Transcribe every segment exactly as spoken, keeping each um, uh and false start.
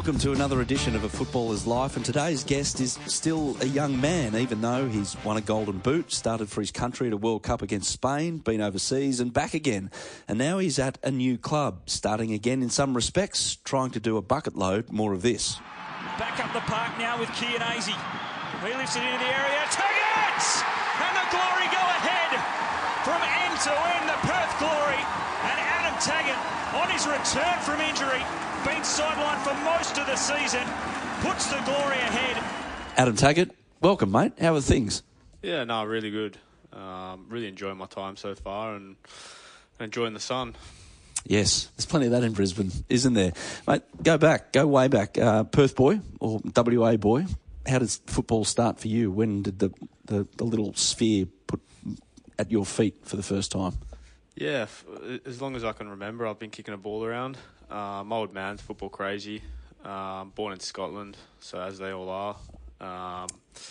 Welcome to another edition of A Footballer's Life, and today's guest is still a young man, even though he's won a golden boot, started for his country at a World Cup against Spain, been overseas and back again, and now he's at a new club, starting again in some respects, trying to do a bucket load more of this. Back up the park now with Chianese. He lifts it into the area. Taggart! And the Glory go ahead from end to end, the Perth Glory. And Adam Taggart, on his return from injury, been sidelined for most of the season, puts the Glory ahead. Adam Taggart, welcome, mate. How are things? Yeah, no, really good. Um, really enjoying my time so far and enjoying the sun. Yes, there's plenty of that in Brisbane, isn't there? Mate, go back, go way back. Uh, Perth boy or W A boy, how does football start for you? When did the, the, the little sphere put at your feet for the first time? Yeah, as long as I can remember, I've been kicking a ball around. Uh, my old man's football crazy. Um, born in Scotland, so as they all are. Um,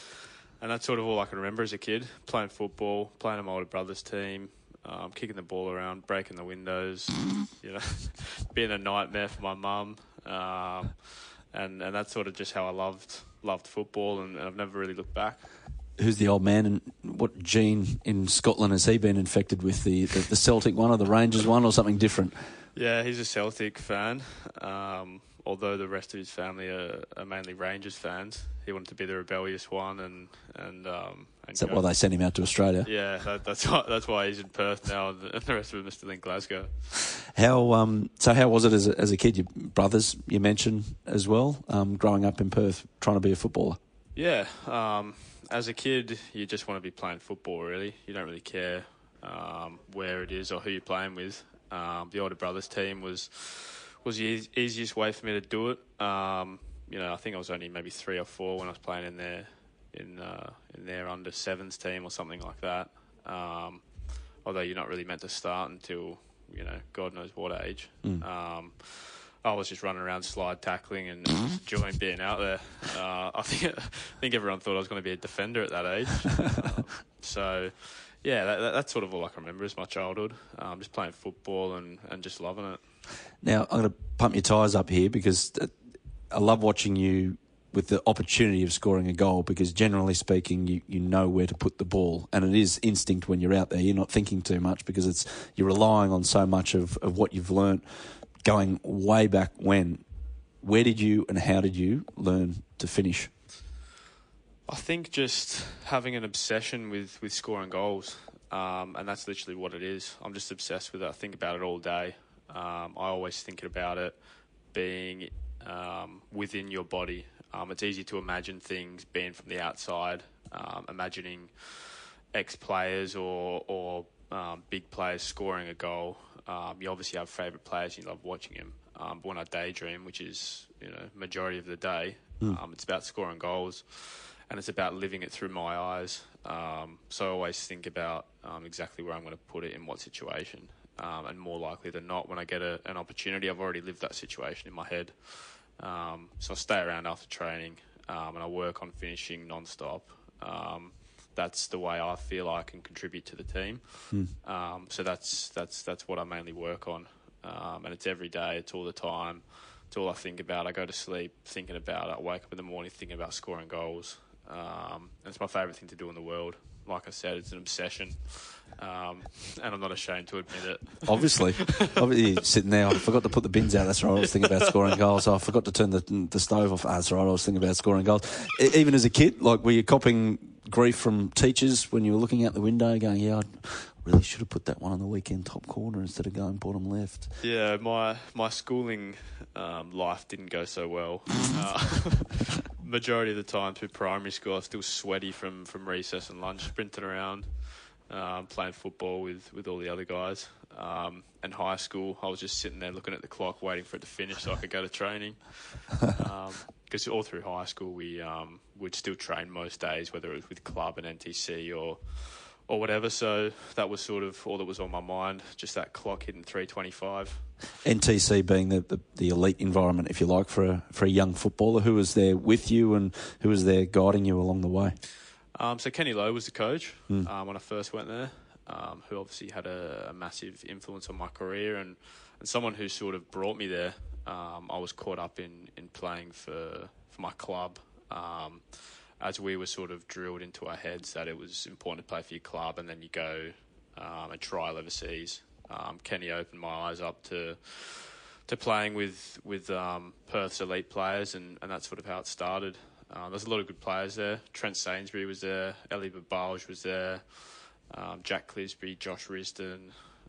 and that's sort of all I can remember as a kid, playing football, playing on my older brother's team, um, kicking the ball around, breaking the windows, you know, being a nightmare for my mum. Um, and, and that's sort of just how I loved loved football, and, and I've never really looked back. Who's the old man, and what gene in Scotland has he been infected with? The, the, the Celtic one or the Rangers one or something different? Yeah, he's a Celtic fan, um, although the rest of his family are, are mainly Rangers fans. He wanted to be the rebellious one, and and, um, and is that go. why they sent him out to Australia? Yeah, that, that's why that's why he's in Perth now, and the, and the rest of them are still in Glasgow. How um, so? How was it as a, as a kid? Your brothers, you mentioned as well, um, growing up in Perth, trying to be a footballer. Yeah, um, as a kid, you just want to be playing football. Really, you don't really care um, where it is or who you're playing with. Um, the older brothers team was was the e- easiest way for me to do it. Um, you know, I think I was only maybe three or four when I was playing in their in uh, in their under sevens team or something like that. Um, although you're not really meant to start until, you know, God knows what age. Mm. Um, I was just running around slide tackling and enjoying being out there. Uh, I think I think everyone thought I was going to be a defender at that age. um, so. Yeah, that, that, that's sort of all I can remember is my childhood. Um, just playing football and, and just loving it. Now, I'm going to pump your tyres up here because I love watching you with the opportunity of scoring a goal, because generally speaking, you, you know where to put the ball, and it is instinct when you're out there. You're not thinking too much because it's you're relying on so much of, of what you've learnt going way back when. Where did you and how did you learn to finish? I think just having an obsession with, with scoring goals, um, and that's literally what it is. I'm just obsessed with it. I think about it all day. Um, I always think about it being um, within your body. Um, it's easy to imagine things being from the outside, um, imagining ex-players or, or um, big players scoring a goal. Um, you obviously have favourite players, you love watching them. Um, but when I daydream, which is, you know, majority of the day, mm. um, it's about scoring goals. And it's about living it through my eyes. Um, so I always think about um, exactly where I'm going to put it in what situation. Um, and more likely than not, when I get a, an opportunity, I've already lived that situation in my head. Um, so I stay around after training um, and I work on finishing non-stop. Um, that's the way I feel I can contribute to the team. Hmm. Um, so that's that's that's what I mainly work on. Um, and it's every day, it's all the time. It's all I think about. I go to sleep thinking about it. I wake up in the morning thinking about scoring goals. Um, and it's my favourite thing to do in the world. Like I said, it's an obsession, um, and I'm not ashamed to admit it. Obviously. Obviously, sitting there, I forgot to put the bins out. That's right, I was thinking about scoring goals. I forgot to turn the the stove off. Ah, that's right, I was thinking about scoring goals. Even as a kid, like, were you copping grief from teachers when you were looking out the window going, yeah, I really should have put that one on the weekend top corner instead of going bottom left? Yeah, my, my schooling um, life didn't go so well. Uh, majority of the time through primary school, I was still sweaty from, from recess and lunch, sprinting around, um, playing football with, with all the other guys. Um, and high school, I was just sitting there looking at the clock, waiting for it to finish so I could go to training. Because um, all through high school, we um, would still train most days, whether it was with club and N T C or or whatever. So that was sort of all that was on my mind, just that clock hitting three twenty-five. N T C being the, the, the elite environment, if you like, for a, for a young footballer. Who was there with you and who was there guiding you along the way? Um, so Kenny Lowe was the coach mm. um, when I first went there, um, who obviously had a, a massive influence on my career and, and someone who sort of brought me there. um, I was caught up in, in playing for, for my club, um, as we were sort of drilled into our heads that it was important to play for your club, and then you go um, and trial overseas. Um, Kenny opened my eyes up to to playing with with um, Perth's elite players, and, and that's sort of how it started. Uh, there's a lot of good players there. Trent Sainsbury was there, Elie Babalj was there, um, Jack Clisby, Josh Risdon,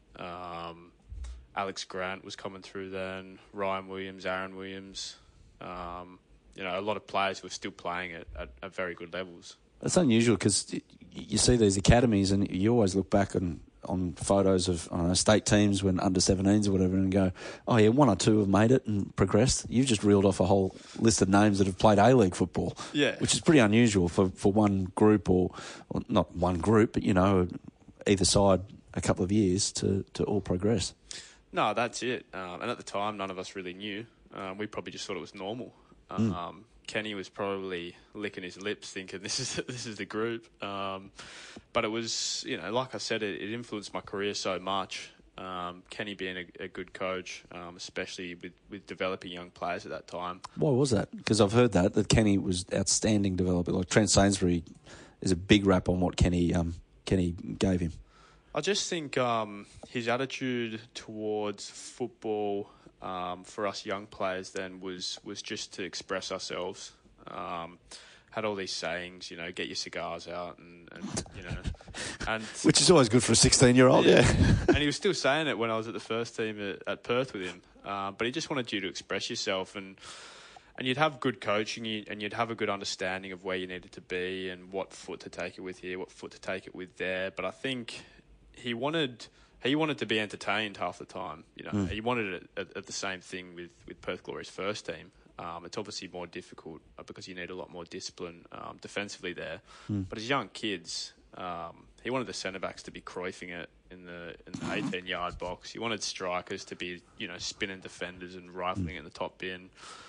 um, Alex Grant was coming through then, Ryan Williams, Aaron Williams. Um, you know, a lot of players who are still playing at, at, at very good levels. It's unusual because you see these academies and you always look back on, on photos of I don't know, state teams when under seventeens or whatever and go, oh yeah, one or two have made it and progressed. You've just reeled off a whole list of names that have played A-League football, yeah, which is pretty unusual for, for one group or, or not one group, but, you know, either side a couple of years to, to all progress. No, that's it. Um, and at the time, none of us really knew. Um, we probably just thought it was normal. Um, mm. Kenny was probably licking his lips thinking this is this is the group. Um, but it was, you know, like I said, it, it influenced my career so much. Um, Kenny being a, a good coach, um, especially with, with developing young players at that time. Why was that? Because I've heard that, that Kenny was outstanding developer. Like Trent Sainsbury is a big rap on what Kenny um, Kenny gave him. I just think um, his attitude towards football um, for us young players then was, was just to express ourselves. Um, had all these sayings, you know, get your cigars out and, and you know. and Which is always good for a sixteen-year-old, yeah. yeah. And he was still saying it when I was at the first team at, at Perth with him. Uh, but he just wanted you to express yourself and and you'd have good coaching and you'd have a good understanding of where you needed to be and what foot to take it with here, what foot to take it with there. But I think he wanted he wanted to be entertained half the time. You know, mm. he wanted it at, at the same thing with, with Perth Glory's first team. Um, it's obviously more difficult because you need a lot more discipline um, defensively there. Mm. But as young kids, um, he wanted the centre backs to be Cruyffing it in the in the eighteen yard box. He wanted strikers to be, you know, spinning defenders and rifling mm. in the top bin.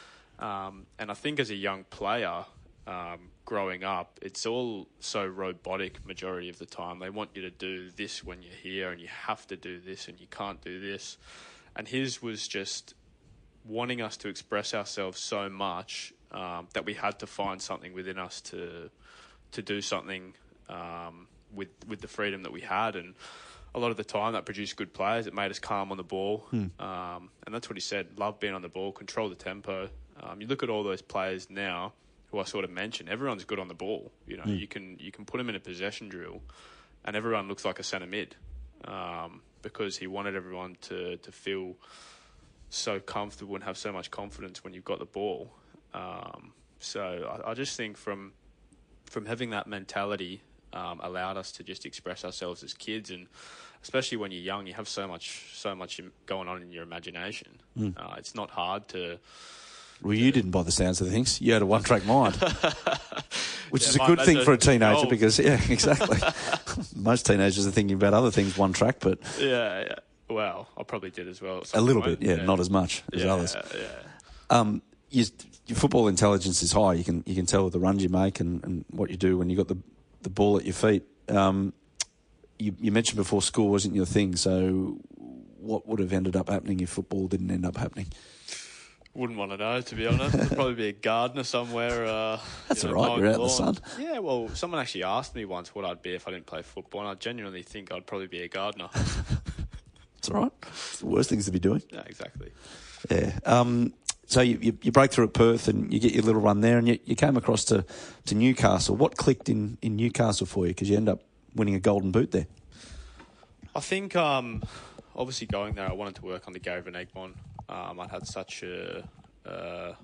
Um, and I think as a young player, um, growing up, it's all so robotic majority of the time. They want you to do this when you're here and you have to do this and you can't do this. And his was just wanting us to express ourselves so much um, that we had to find something within us to to do something um, with with the freedom that we had. And a lot of the time that produced good players. It made us calm on the ball. Hmm. Um, and that's what he said, love being on the ball, control the tempo. Um, you look at all those players now who I sort of mentioned, everyone's good on the ball. You know, mm. you can you can put them in a possession drill and everyone looks like a centre mid um, because he wanted everyone to, to feel so comfortable and have so much confidence when you've got the ball. Um, so I, I just think from from having that mentality um, allowed us to just express ourselves as kids, and especially when you're young, you have so much so much going on in your imagination. Mm. Uh, it's not hard to... Well, you didn't by the sounds of things. You had a one-track mind, which yeah, is a good thing for a teenager because, yeah, exactly. Most teenagers are thinking about other things one-track, but... Yeah, yeah. Well, I probably did as well. A little point. bit, yeah, yeah, not as much as yeah, others. Yeah. Um, you, your football intelligence is high. You can you can tell the runs you make and, and what you do when you got the the ball at your feet. Um, you, you mentioned before school wasn't your thing, so what would have ended up happening if football didn't end up happening? Wouldn't want to know, to be honest. I'd probably be a gardener somewhere. Uh, That's you know, all right, you're out in the sun. Yeah, well, someone actually asked me once what I'd be if I didn't play football, and I genuinely think I'd probably be a gardener. It's all right. It's the worst things to be doing. Yeah, exactly. Yeah. Um, so you, you you break through at Perth and you get your little run there, and you, you came across to, to Newcastle. What clicked in, in Newcastle for you? Because you end up winning a golden boot there. I think, um, obviously going there, I wanted to work on the Gary Van Egmond. Um, I'd had such a uh,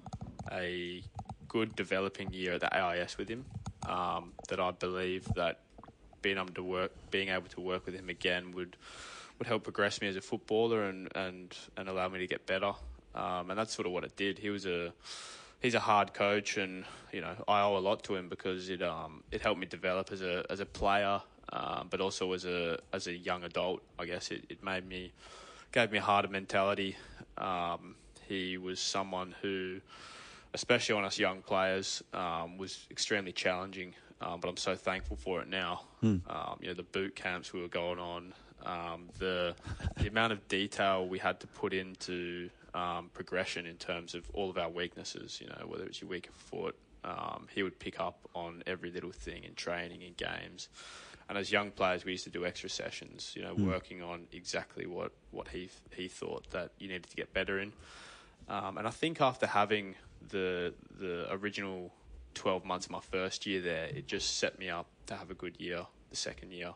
a good developing year at the A I S with him um, that I believe that being able to work, being able to work with him again would would help progress me as a footballer and, and, and allow me to get better. Um, and that's sort of what it did. He was a he's a hard coach, and you know I owe a lot to him because it um it helped me develop as a as a player, um, but also as a as a young adult. I guess it, it made me gave me a harder mentality. Um, he was someone who, especially on us young players, um, was extremely challenging. Um, but I'm so thankful for it now. Hmm. Um, you know, the boot camps we were going on, um, the the amount of detail we had to put into um, progression in terms of all of our weaknesses. You know, whether it's your weaker foot, um, he would pick up on every little thing in training, in games. And as young players, we used to do extra sessions, you know, mm. working on exactly what, what he he thought that you needed to get better in. Um, and I think after having the the original twelve months of my first year there, it just set me up to have a good year the second year.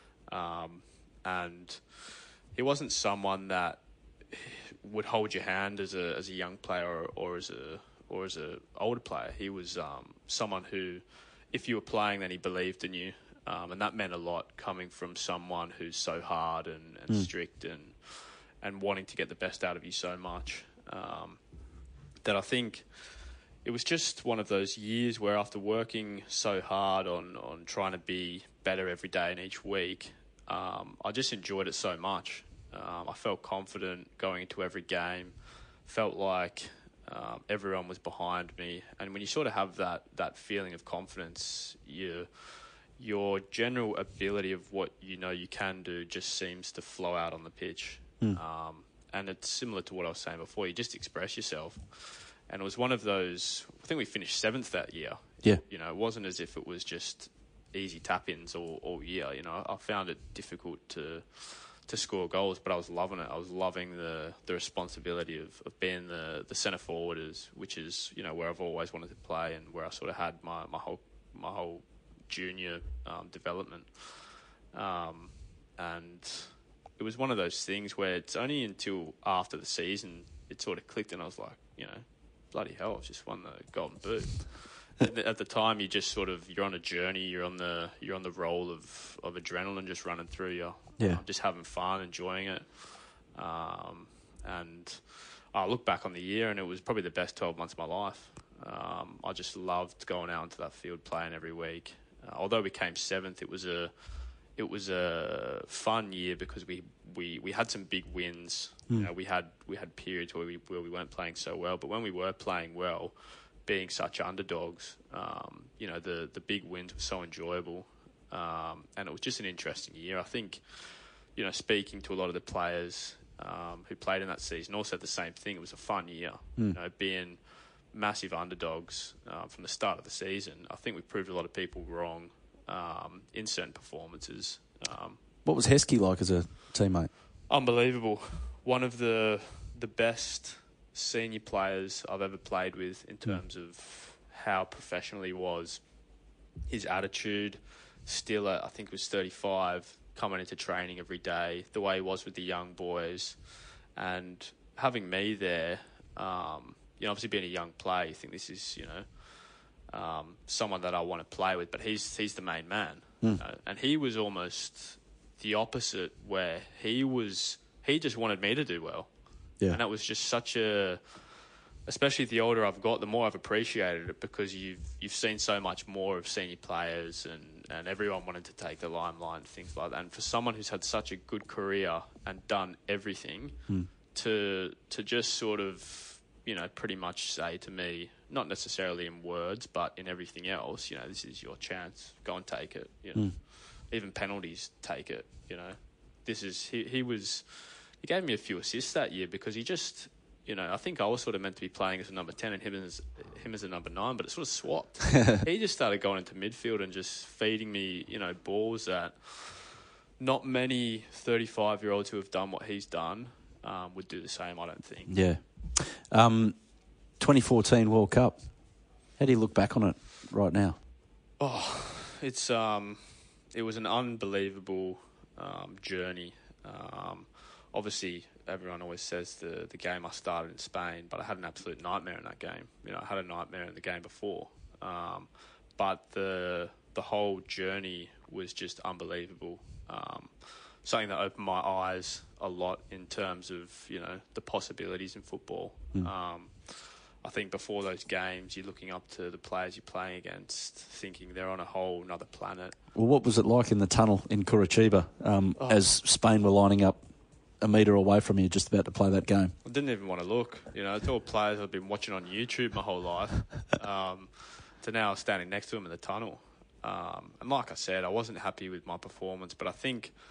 Um, and he wasn't someone that would hold your hand as a as a young player or, or as a or as a older player. He was um, someone who, if you were playing, then he believed in you. Um, and that meant a lot coming from someone who's so hard and, and mm. strict and and wanting to get the best out of you so much. Um, that I think it was just one of those years where after working so hard on, on trying to be better every day and each week, um, I just enjoyed it so much. Um, I felt confident going into every game, felt like um, everyone was behind me. And when you sort of have that, that feeling of confidence, you your general ability of what you know you can do just seems to flow out on the pitch. Mm. Um, and it's similar to what I was saying before. You just express yourself. And it was one of those, I think we finished seventh that year. Yeah. You know, it wasn't as if it was just easy tap-ins all, all year. You know, I found it difficult to to score goals, but I was loving it. I was loving the, the responsibility of, of being the, the centre forward, is, which is, you know, where I've always wanted to play and where I sort of had my, my whole my whole junior um, development. Um, and it was one of those things where it's only until after the season it sort of clicked, and I was like, you know, bloody hell, I've just won the Golden Boot. At the time, you just sort of, you're on a journey, you're on the you're on the roll of, of adrenaline just running through you. Yeah. Uh, just having fun, enjoying it. Um, and I look back on the year and it was probably the best twelve months of my life. Um, I just loved going out into that field playing every week. Uh, although we came seventh, it was a it was a fun year because we, we, we had some big wins. Mm. You know, we had we had periods where we where we weren't playing so well, but when we were playing well, being such underdogs, um, you know, the the big wins were so enjoyable, um, and it was just an interesting year. I think, you know, speaking to a lot of the players um, who played in that season all said the same thing. It was a fun year, mm. you know, being massive underdogs uh, from the start of the season. I think we proved a lot of people wrong um, in certain performances. Um, what was Heskey like as a teammate? Unbelievable. One of the the best senior players I've ever played with in terms mm. of how professional he was. His attitude, still at, I think it was thirty-five, coming into training every day, the way he was with the young boys, and having me there, um, you know, obviously being a young player, you think this is, you know, um, someone that I want to play with, but he's he's the main man. Mm. You know? And he was almost the opposite, where he was, he just wanted me to do well. Yeah. And that was just such a, especially the older I've got, the more I've appreciated it, because you've you've seen so much more of senior players and, and everyone wanted to take the limelight and things like that. And for someone who's had such a good career and done everything, mm. to to just sort of, you know, pretty much say to me, not necessarily in words, but in everything else, you know, this is your chance, go and take it, you know. Mm. Even penalties, take it, you know. This is, he, he was... He gave me a few assists that year because he just, you know, I think I was sort of meant to be playing as a number ten and him as him as a number nine, but it sort of swapped. He just started going into midfield and just feeding me, you know, balls that not many thirty-five-year-olds who have done what he's done um, would do the same, I don't think. Yeah. Um, twenty fourteen World Cup. How do you look back on it right now? Oh, it's um, it was an unbelievable um, journey. Um, Obviously, everyone always says the the game I started in Spain, but I had an absolute nightmare in that game. You know, I had a nightmare in the game before. Um, but the the whole journey was just unbelievable. Um, something that opened my eyes a lot in terms of, you know, the possibilities in football. Mm. Um, I think before those games, you're looking up to the players you're playing against, thinking they're on a whole another planet. Well, what was it like in the tunnel in Curitiba um, oh. as Spain were lining up a metre away from you, just about to play that game? I didn't even want to look. You know, it's all players I've been watching on YouTube my whole life. Um, to now standing next to them in the tunnel. Um, and like I said, I wasn't happy with my performance, but I think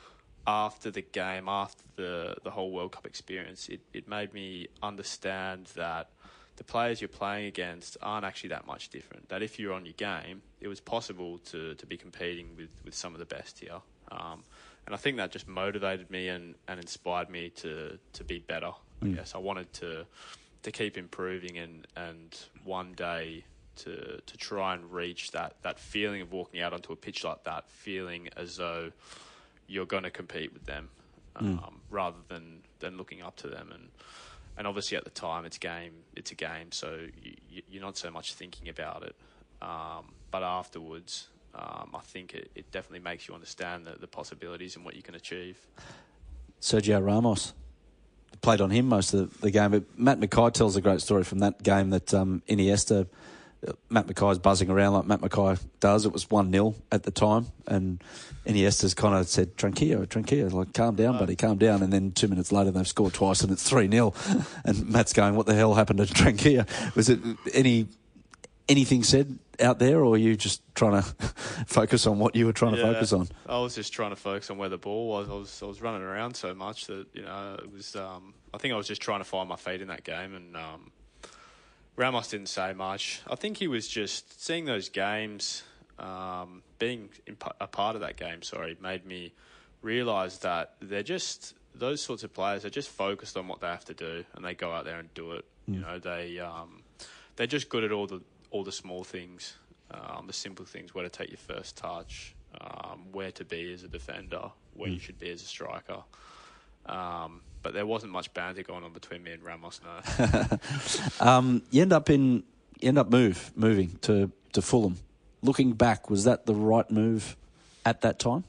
after the game, after the, the whole World Cup experience, it, it made me understand that the players you're playing against aren't actually that much different. That if you're on your game, it was possible to, to be competing with, with some of the best here. Um, and I think that just motivated me and, and inspired me to, to be better. Mm. I guess I wanted to to keep improving and, and one day to to try and reach that, that feeling of walking out onto a pitch like that, feeling as though you're going to compete with them, um, mm. rather than, than looking up to them. And and obviously at the time it's game it's a game, so you, you're not so much thinking about it. Um, but afterwards, um, I think it, it definitely makes you understand the, the possibilities and what you can achieve. Sergio Ramos. Played on him most of the game, but Matt Mackay tells a great story from that game that um, Iniesta, Matt Mackay's buzzing around like Matt Mackay does. It was one nil at the time, and Iniesta's kind of said, Tranquillo, Tranquillo, like, calm down, oh. buddy, calm down. And then two minutes later, they've scored twice, and it's three nil. And Matt's going, what the hell happened to Tranquillo? Was it any anything said out there, or are you just trying to focus on what you were trying yeah, to focus on? I was just trying to focus on where the ball was. I was I was running around so much that, you know, it was. Um, I think I was just trying to find my feet in that game, and um, Ramos didn't say much. I think he was just seeing those games, um, being in, a part of that game. Sorry, made me realise that they're just those sorts of players. They're just focused on what they have to do, and they go out there and do it. Mm. You know, they um, they're just good at all the. all the small things, um, the simple things, where to take your first touch, um, where to be as a defender, where mm. you should be as a striker. Um, but there wasn't much banter going on between me and Ramos, no. um, you end up in, you end up move, moving to, to Fulham. Looking back, was that the right move at that time?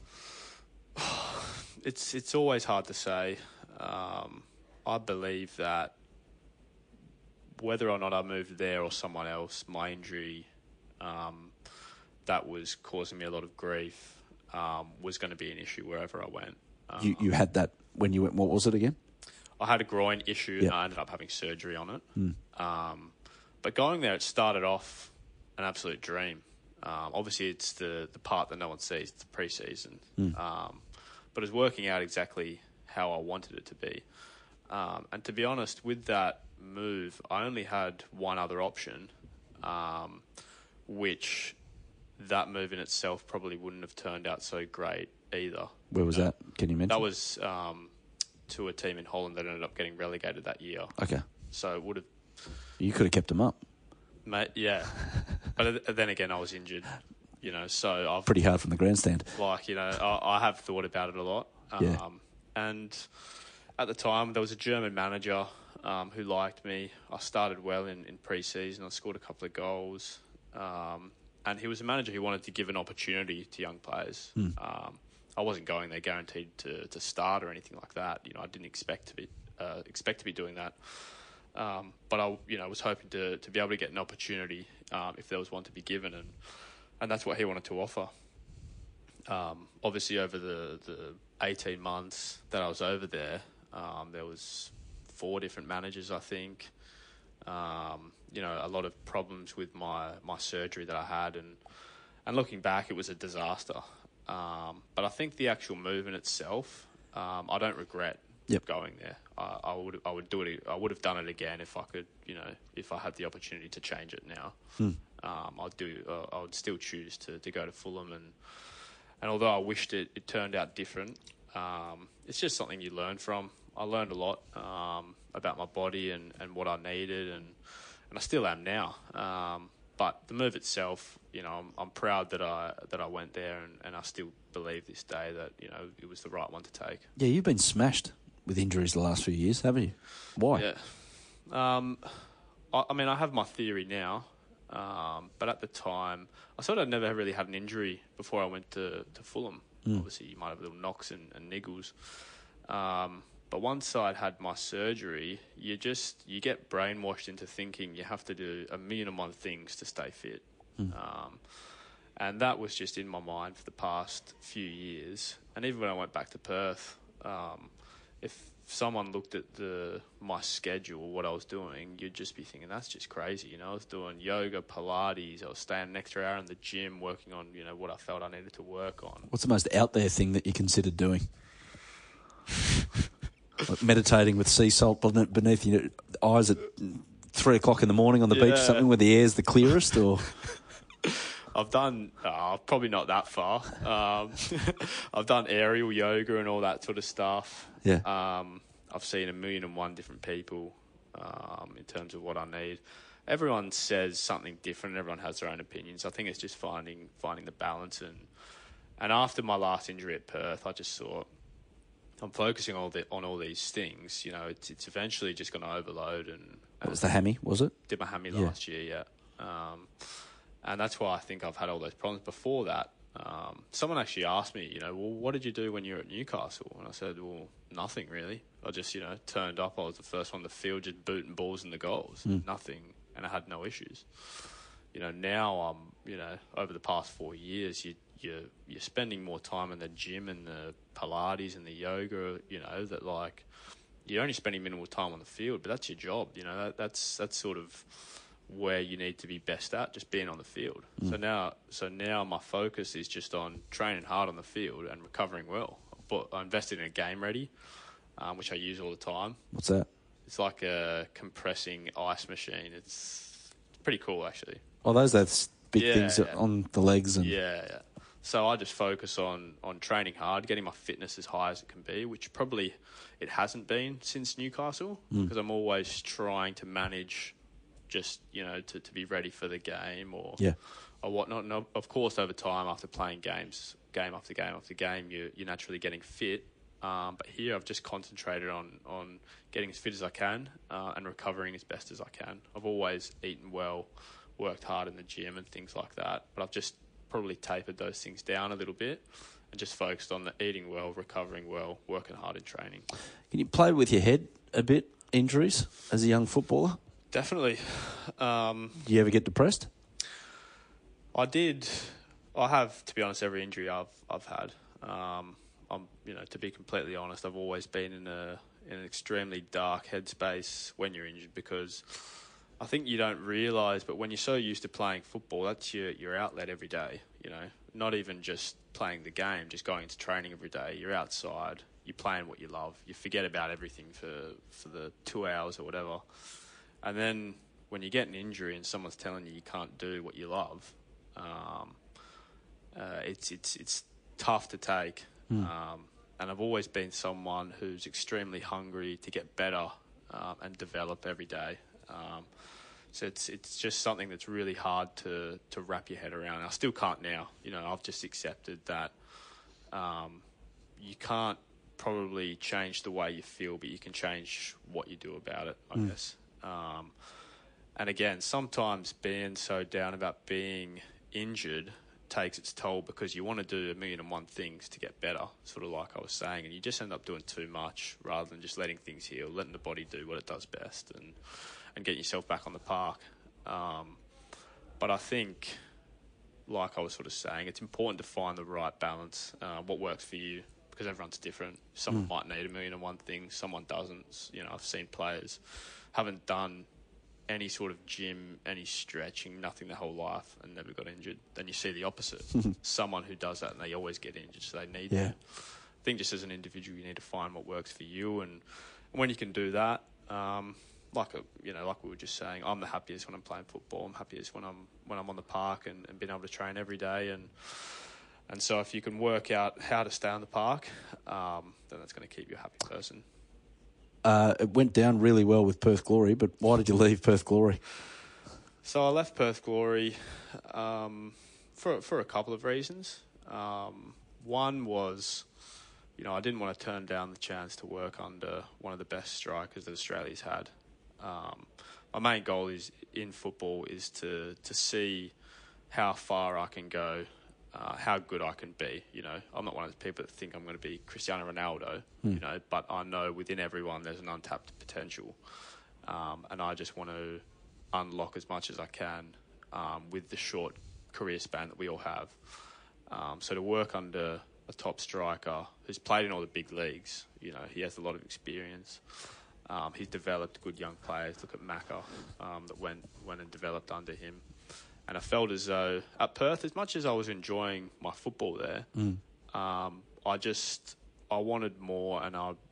It's, it's always hard to say. Um, I believe that whether or not I moved there or someone else, my injury, um, that was causing me a lot of grief, um, was going to be an issue wherever I went. Um, you you had that when you went, what was it again? I had a groin issue, yeah. and I ended up having surgery on it. Mm. Um, but going there, it started off an absolute dream. Um, obviously, it's the, the part that no one sees, it's the pre-season. Mm. Um, but it's working out exactly how I wanted it to be. Um, and to be honest, with that move, I only had one other option, um, which that move in itself probably wouldn't have turned out so great either. Where was you know? that? Can you mention? That was um, to a team in Holland that ended up getting relegated that year. Okay. So it would have... You could have kept them up. Mate, yeah. But then again, I was injured, you know, so I've... Pretty hard from the grandstand. Like, you know, I, I have thought about it a lot. Um, yeah. And at the time, there was a German manager Um, who liked me. I started well in, in pre-season. I scored a couple of goals. Um, and he was a manager who wanted to give an opportunity to young players. Mm. Um, I wasn't going there guaranteed to, to start or anything like that. You know, I didn't expect to be uh, expect to be doing that. Um, but I, you know, was hoping to, to be able to get an opportunity um, if there was one to be given, and and that's what he wanted to offer. Um, obviously, over the, the eighteen months that I was over there, um, there was four different managers, I think. Um, you know, a lot of problems with my, my surgery that I had, and and looking back, it was a disaster. Um, but I think the actual move in itself, um, I don't regret yep. going there. I, I would I would do it. I would have done it again if I could. You know, if I had the opportunity to change it now, hmm. um, I'd do. Uh, I would still choose to, to go to Fulham, and and although I wished it, it turned out different, um, it's just something you learn from. I learned a lot um, about my body and, and what I needed, and, and I still am now. Um, but the move itself, you know, I'm, I'm proud that I that I went there, and, and I still believe this day that, you know, it was the right one to take. Yeah, you've been smashed with injuries the last few years, haven't you? Why? Yeah. Um, I, I mean, I have my theory now, um, but at the time, I thought I'd never really had an injury before I went to, to Fulham. Mm. Obviously, you might have little knocks and, and niggles. Um, but once I'd had my surgery, you just, you get brainwashed into thinking you have to do a million and one things to stay fit. Mm. Um, and that was just in my mind for the past few years. And even when I went back to Perth, um, if someone looked at the my schedule, what I was doing, you'd just be thinking, that's just crazy. You know, I was doing yoga, Pilates, I was staying an extra hour in the gym working on, you know, what I felt I needed to work on. What's the most out there thing that you considered doing? Like meditating with sea salt beneath your eyes at three o'clock in the morning on the Yeah. beach, something where the air's the clearest, or I've done, uh, probably not that far. Um, I've done aerial yoga and all that sort of stuff. Yeah. Um, I've seen a million and one different people um, in terms of what I need. Everyone says something different. Everyone has their own opinions. I think it's just finding finding the balance. And and after my last injury at Perth, I just thought, I'm focusing all the, on all these things. You know, it's it's eventually just going to overload. And, what and was the hammy? Was it? did my hammy Yeah. last year, yeah. Um, and that's why I think I've had all those problems. Before that, um, someone actually asked me, you know, well, what did you do when you were at Newcastle? And I said, well, nothing really. I just, you know, turned up. I was the first one on the field, just booting balls in the goals. Mm. Nothing, and I had no issues. You know, now I'm, you know, over the past four years, you you you're spending more time in the gym and the Pilates and the yoga. You know, that like you're only spending minimal time on the field, but that's your job. You know, that, that's that's sort of where you need to be best at, just being on the field. Mm. So now, so now my focus is just on training hard on the field and recovering well. But I invested in a Game Ready, um, which I use all the time. What's that? It's like a compressing ice machine. It's pretty cool, actually. Oh, those those big Yeah, things yeah. on the legs and Yeah, yeah. So I just focus on, on training hard, getting my fitness as high as it can be, which probably it hasn't been since Newcastle, because Mm. I'm always trying to manage just, you know, to, to be ready for the game or yeah. or whatnot. And of course, over time, after playing games, game after game after game, you, you're naturally getting fit. Um, but here I've just concentrated on, on getting as fit as I can uh, and recovering as best as I can. I've always eaten well, worked hard in the gym and things like that, but I've just probably tapered those things down a little bit and just focused on the eating well, recovering well, working hard in training. Can you play with your head a bit, injuries, as a young footballer? Definitely. Um, Do you ever get depressed? I did. I have, to be honest, every injury I've I've had. Um, I'm, you know, to be completely honest, I've always been in a in an extremely dark headspace when you're injured, because I think you don't realise, but when you're so used to playing football, that's your your outlet every day. You know, not even just playing the game, just going to training every day. You're outside, you're playing what you love. You forget about everything for for the two hours or whatever, and then when you get an injury and someone's telling you you can't do what you love, um, uh, it's it's it's tough to take. Mm. Um, and I've always been someone who's extremely hungry to get better um, and develop every day. Um, so it's it's just something that's really hard to, to wrap your head around. I still can't now. You know, I've just accepted that um, you can't probably change the way you feel, but you can change what you do about it, I Mm. guess. Um, and again, sometimes being so down about being injured takes its toll, because you want to do a million and one things to get better, sort of like I was saying, and you just end up doing too much rather than just letting things heal, letting the body do what it does best and, and getting yourself back on the park. Um, but I think, like I was sort of saying, it's important to find the right balance, uh, what works for you, because everyone's different. Someone Mm. might need a million and one things, someone doesn't. You know, I've seen players haven't done any sort of gym, any stretching, nothing their whole life and never got injured. Then you see the opposite. Someone who does that and they always get injured, so they need Yeah. to. I think just as an individual, you need to find what works for you, and when you can do that, um, like a, you know, like we were just saying, I'm the happiest when I'm playing football. I'm happiest when I'm when I'm on the park and, and being able to train every day, and and so if you can work out how to stay on the park, um, then that's going to keep you a happy person. Uh, it went down really well with Perth Glory, but why did you leave Perth Glory? So I left Perth Glory um, for for a couple of reasons. Um, one was, you know, I didn't want to turn down the chance to work under one of the best strikers that Australia's had. Um, my main goal is in football is to to see how far I can go, uh, how good I can be. You know, I'm not one of those people that think I'm going to be Cristiano Ronaldo. Hmm. You know, but I know within everyone there's an untapped potential, um, and I just want to unlock as much as I can um, with the short career span that we all have. Um, so to work under a top striker who's played in all the big leagues, you know, he has a lot of experience. Um, he's developed good young players. Look at Macca, um, that went went and developed under him. And I felt as though at Perth, as much as I was enjoying my football there, Mm. um, I just I wanted more, and I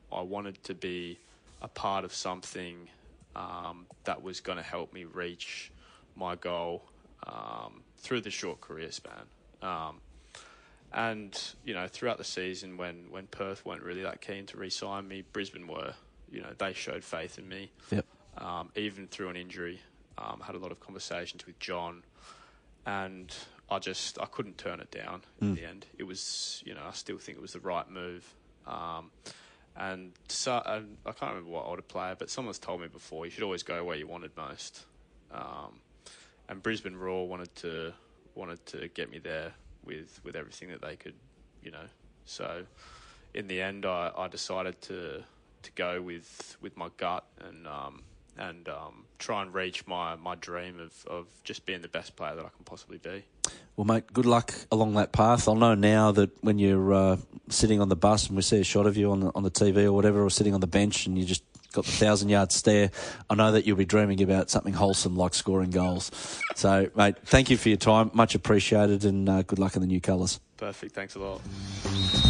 I wanted to be a part of something um, that was going to help me reach my goal um, through the short career span. Um, and, you know, throughout the season when, when Perth weren't really that keen to re-sign me, Brisbane were. You know, they showed faith in me. Yep. Um, even through an injury. Um, had a lot of conversations with John, and I just I couldn't turn it down in mm. the end. It was, you know, I still think it was the right move. Um, and so and I can't remember what older player, but someone's told me before, you should always go where you wanted most. Um, and Brisbane Roar wanted to wanted to get me there with, with everything that they could, you know. So in the end, I, I decided to to go with with my gut and um, and um, try and reach my, my dream of, of just being the best player that I can possibly be. Well, mate, good luck along that path. I'll know now that when you're uh, sitting on the bus and we see a shot of you on the, on the T V or whatever, or sitting on the bench and you just got the thousand-yard stare, I know that you'll be dreaming about something wholesome like scoring goals. So, mate, thank you for your time. Much appreciated, and uh, good luck in the new colours. Perfect. Thanks a lot.